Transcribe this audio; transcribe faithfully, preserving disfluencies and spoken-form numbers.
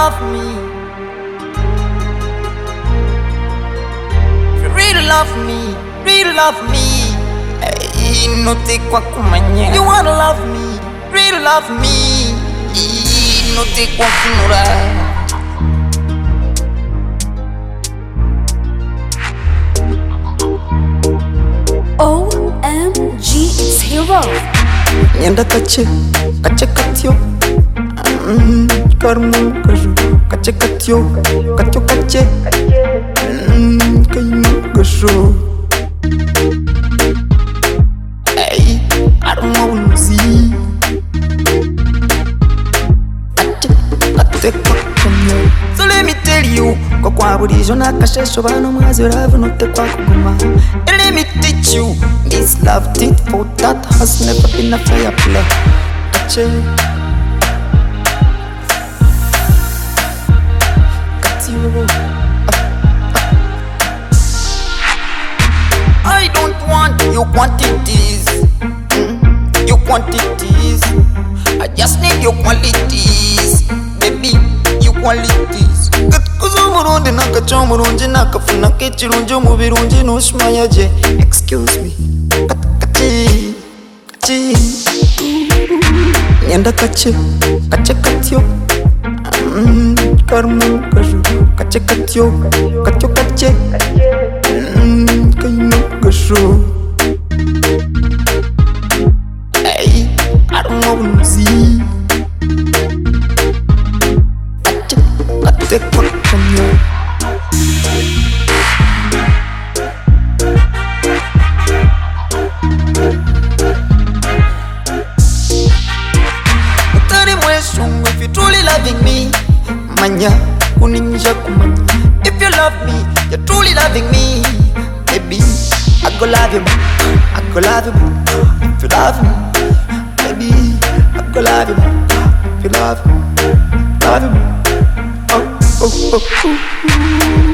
love me, if you really love me, really love me, hey, no te kwa kumanya. You wanna love me, really love me, hey, no te kwa kunura. O M G, it's Hero. Nyanda kache, kache katyo, mm, karmu kaju, kache katyo, katyo kache, mm, kainu kaju. Hey, armauzi, kache, kate kwakanyo. So let me tell you, kwa kwa bulijo na kashesho bano mwazi ravu no te kwa kuguma. And let me teach you, this love tit for tat has never been a fair play. Kache, katyo. I don't want your quantities, mm, your quantities. I just need your qualities, baby, your qualities. Kuzumurundi nakachomurunji nakafuna kechirunji mubirunji nushmayaje. Excuse me, kachi, kachi. Nyanda kache, kache katyo, mm, karmu kaju, kache katyo, katyo kache, mm, kainu kaju. Hey, armauzi, kache, kate kwakanyo. If you're truly loving me, manya, kuninja kumanya. If you love me, you're truly loving me, baby, I go love you, I go love you. If you love me, baby, I go love you. If you love me, love you. Oh, oh, oh, oh.